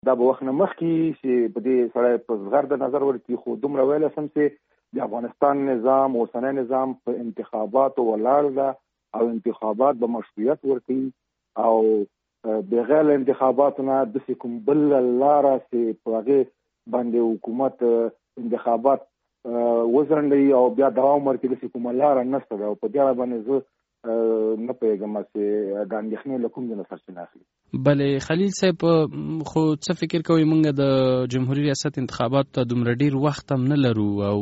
دا به وخت نه مخکې چې په دې سړی په زغرده نظر ورکړي، خو دومره ویلی سم چې د افغانستان نظام اوسنی نظام په انتخاباتو ولاړ ده او انتخابات به مشروعیت ورکړي او بغیر له انتخاباتو نه داسې کوم بله لاره چې په هغې باندې حکومت انتخابات وځنډوي او بیا دوام ورکړي داسې کومه لاره نشته ده. او په دې اړه باندې زه نه پوهېږم چې د اندېښنې له کوم ځای نه سرچینه اخلي. بلې خلیل صاحب، خو څه فکر کوئ موږ د جمهوري ریاست انتخاباتو ته دومره ډېر وخت هم نه لرو او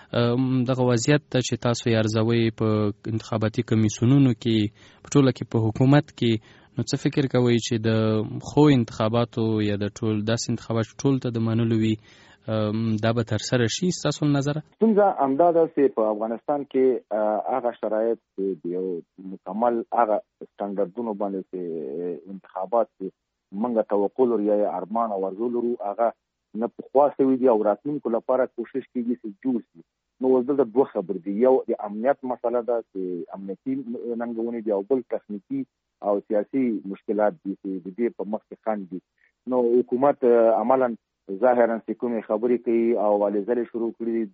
دغه وضعیت ته چې تاسو یې ارزوئ په انتخاباتي کمیسیونونو کې په ټوله کې په حکومت کې، نو څه فکر کوئ چې د ښو انتخاباتو یا د ټول داسې انتخابات ټول ته د منلو وي دا به ترسره شي ستاسو له نظره؟ ستونزه همدا ده چې په افغانستان کې هغه شرایط چې د یو مکمل هغه سټنډرډونو باندې چې انتخابات چې موږ توقع لرو یا ارمان او ارزو لرو هغه نه پخوا سوي دي او راتلونکو لپاره کوشش کېږي چې جوړ شي. نو اوس دلته دوه خبرې دي، یو د امنیت مسله ده چې امنیتي ننګونې دي او بل تخنیکي او سیاسي مشکلات دي چې د دې په مخ کې خنډ دي. نو حکومت عملاً ظاهراً چې کومې خبرې کوي او هلې ځلې شروع کړي دي،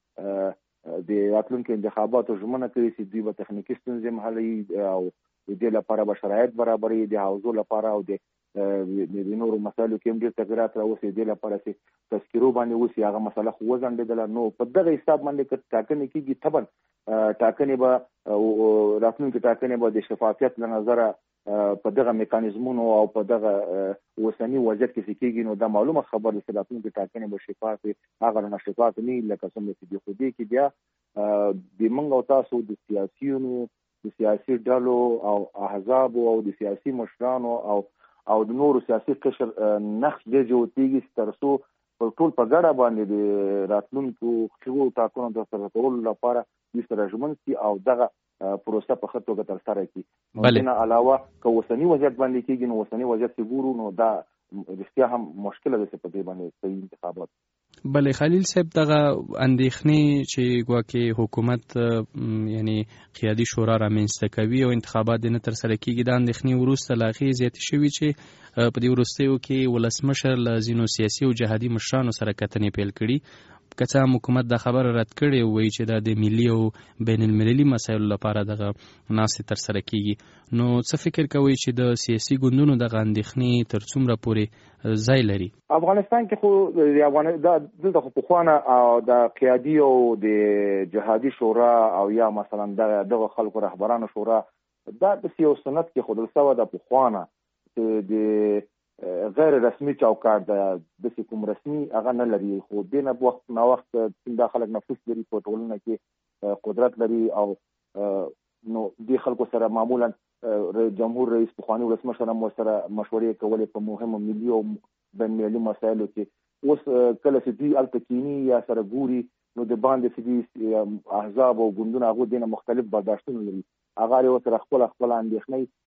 دوی د راتلونکو انتخاباتو ژمنه کوي چې دوی به تخنیکي ستونزې هم حلوي او د دې لپاره به شرایط برابروي د حوزو لپاره او د نورو مسایلو کې هم ډېر تغیرات راوستي دې لپاره چې تذکیرو باندې وشي هغه مسله خو وځنډېدله. نو په دغه حساب باندې که ټاکنې کېږي طبعا ټاکنې به راتلونکې ټاکنې به د شفافیت له نظره په دغه میکانیزمونو او په دغه اوسني وضعیت کې کېږي، نو دا معلومه خبره ده چې راتلونکې ټاکنې به شفافې هغه نه شفاف نه وي لکه څنګه چې د خو دې کې بیا د موږ او تاسو د سیاسیونو د سیاسي ډلو او احزابو او د سیاسي مشرانو او د نورو سیاسي قشر نقش دې جوړېږي چې تر څو ټول په ګډه باندې د راتلونکو ښو ټاکنو د ترسره کولو لپاره دوی سره ژمن شي او دغه پروسه په ښه توګه ترسره کړي. دې نه علاوه که اوسني وضعیت باندې کېږي نو اوسني وضعیت چې ګورو نو دا رښتیا هم مشکله ده چې په دې باندې صحیح انتخابات. بلې خلیل صاحب، دغه اندېښنې چې ګواکې حکومت یعنی قیادي شورا رامنځته کوي او انتخابات نه ترسره کېږي، دا اندېښنې وروسته له هغې زیاتې شوي چې په دې وروستیو کې ولسمشر له ځینو سیاسي او جهادي مشرانو سره کتنې پیل کړي. که څه هم حکومت دا خبره رد کړې وایي چې دا د ملي او بین المللي مسایلو لپاره دغه ناستې ترسره کېږي، نو څه فکر کوئ چې د سیاسي ګوندونو دغه اندېښنې تر څومره پورې ځای لري؟ افغانستان کې خو دلته خو پخوانه او د قیادي او د جهادي شورا او یا مثلا دغه خلکو رهبرانو شورا دا د یو سنت کې ښودل سوی ده پخوانه چې د غیر رسمي چوکاټ ده، داسې کوم رسمي هغه نه لري، خو دې نه وخت نا وخت دا خلک نفوذ لري په ټولنه کې قدرت لري او نو دې خلکو سره معمولا جمهور رئیس پخواني ولسمشر هم ورسره مشورې کولې په مهمو ملي او بین المللي مسایلو کې. اوس کله چې دوی هلته کینی یا سره ګوري نو د باندې چې دوی احزاب او ګوندونه هغوی دې نه مختلف برداشتونه لري، هغه یې ورسره خپله اندېښنې